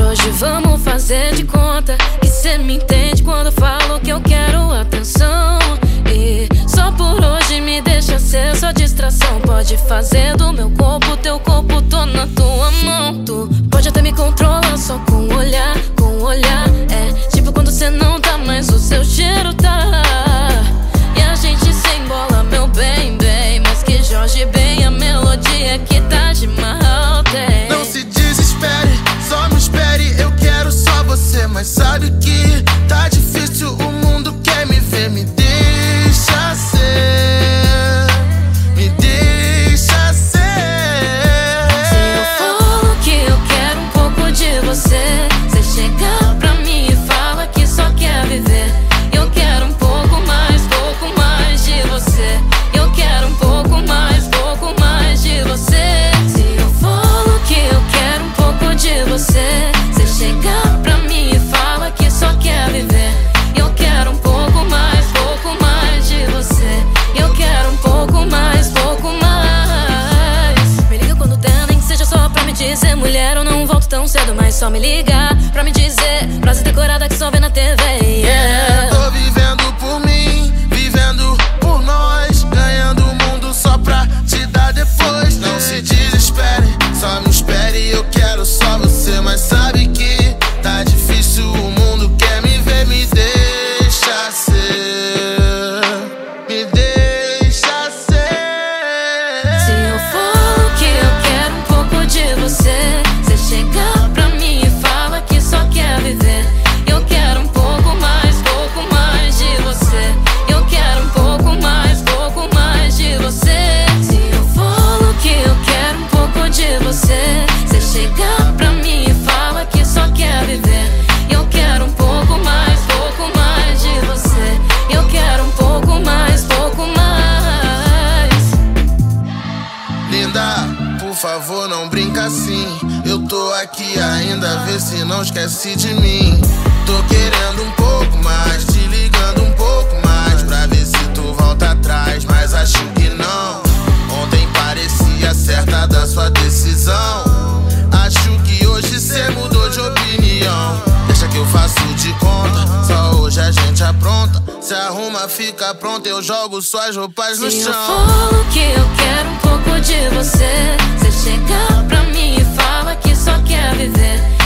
hoje vamos fazer de conta que cê me entende quando eu falo que eu quero atenção. E só por hoje me deixa ser sua distração. Pode fazer do meu corpo teu corpo, tô na tua mão. Tu pode até me controlar só com um olhar, com um olhar. É tipo quando cê não tá, mas o seu cheiro tá. E a gente se embola, meu bem, bem. Mas que Jorge Ben, a melodia que tá de mal tem. Não se desespere, só me espere. Eu quero só você, mas sabe que tá difícil, o mundo quer me ver. Me deixa ser, me deixa ser. Se eu falo que eu quero um pouco de você, cê chega pra mim e fala que só quer viver. Eu quero um pouco mais de você. Eu quero um pouco mais de você. Se eu falo que eu quero um pouco de você, cê chega pra mim e fala que só quer viver. Eu quero um pouco mais de você. Eu quero um pouco mais. Me liga quando der, nem que seja só pra me dizer: mulher, eu não volto tão cedo, mas só me ligar pra me dizer frase decorada que só vê na TV. Yeah. Tô vivendo por mim, vivendo por nós, ganhando o mundo só pra te dar depois. Não se desespere, só me espere. Eu quero só você, mas sabe que tá difícil, o mundo quer me ver. Me deixa ser, me deixa ser. Se eu falo que eu quero um pouco de você, cê chega pra mim e fala que só quer viver. Eu quero um pouco mais de você. Eu quero um pouco mais de você. Se eu falo que eu quero um pouco de você, cê chega pra mim e fala que só quer viver. Eu quero um pouco mais de você. Eu quero um pouco mais. Linda, por favor, não brinca assim. Eu tô aqui ainda, vê se não esquece de mim. Tô querendo um pouco mais, te ligando um pouco mais, pra ver se tu volta atrás, mas acho que não. Ontem parecia certa da sua decisão. Acho que hoje cê mudou de opinião. Deixa que eu faço de conta, só hoje a gente apronta. Se arruma, fica pronta, eu jogo suas roupas no Se chão. eu falo que eu quero um pouco de você, cê chega pra mim e fala que só quer viver.